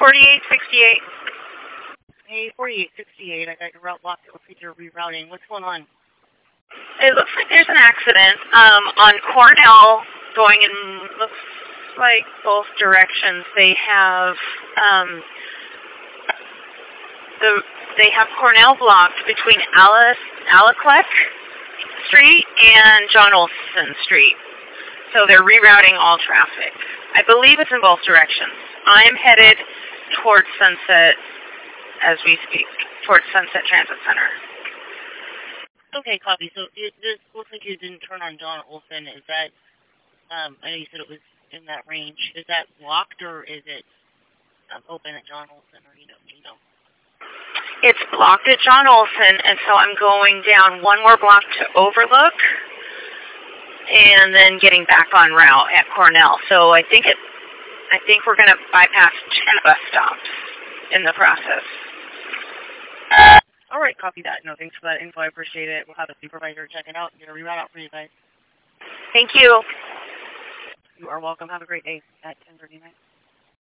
4868. Hey, 4868, I got your route blocked. It looks like you're rerouting. What's going on? It looks like there's an accident on Cornell going in, looks like both directions. They have Cornell blocked between Aleclec Street and John Olson Street. So they're rerouting all traffic. I believe it's in both directions. I'm headed towards Sunset as we speak, towards Sunset Transit Center. Okay, copy. So it looks like you didn't turn on John Olson. Is that, I know you said it was in that range. Is that blocked or is it open at John Olson, or do you know? It's blocked at John Olson, and so I'm going down one more block to Overlook and then getting back on route at Cornell. So I think we're going to bypass 2 bus stops in the process. All right, copy that. No, thanks for that info. I appreciate it. We'll have a supervisor check it out and get a reroute out for you guys. Thank you. You are welcome. Have a great day at 10:39.